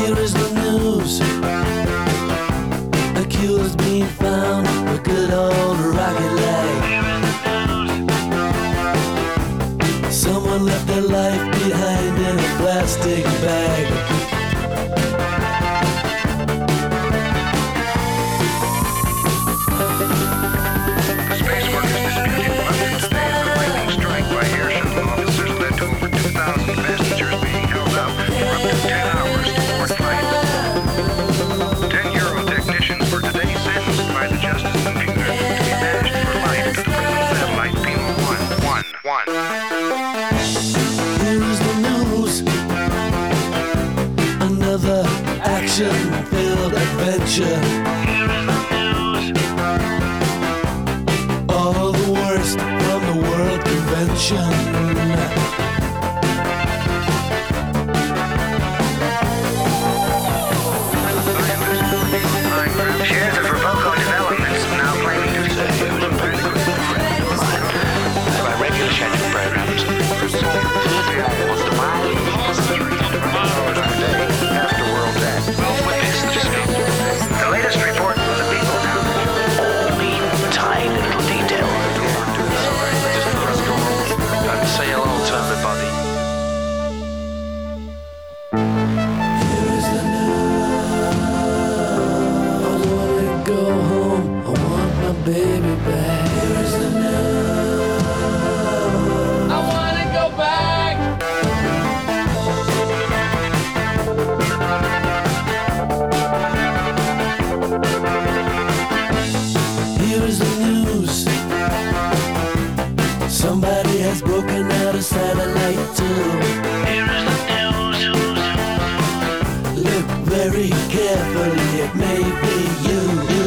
is the news. Accused being found with good old rocket leg. Someone left their life behind in a plastic bag. The space workers disputed London today as a lightning strike by air shuttle officers led to over 2,000 passengers being held up for up to 10 hours to board flights. 10-year technicians were today sentenced by the Justice Computer to be banished for life to the prison satellite Pima 111. Here is the news. Another action-filled adventure. All the worst from the World Convention. Shares of Roboco Developments now claiming to say it was a practical by regular scheduled programs. after World's End. The latest report from the people now. Mean, tiny little detail. And say hello to everybody. Here is the news. I wanna go home. I want my baby back. Here is the news. I wanna go back. Here is the news. Somebody has broken out a satellite too. Here is the news. Look very carefully, it may be you.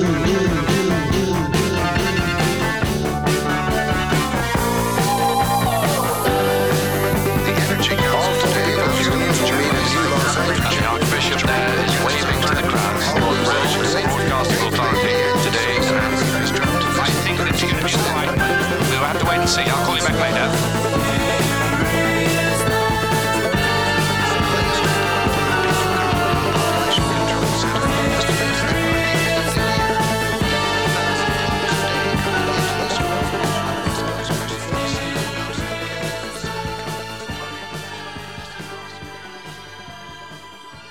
The Energy Council today has unions to meet as The Archbishop there is waving to the crowds. Broadcasting authority today. I think the tune is right. We'll have to wait and see. I'll call you back later.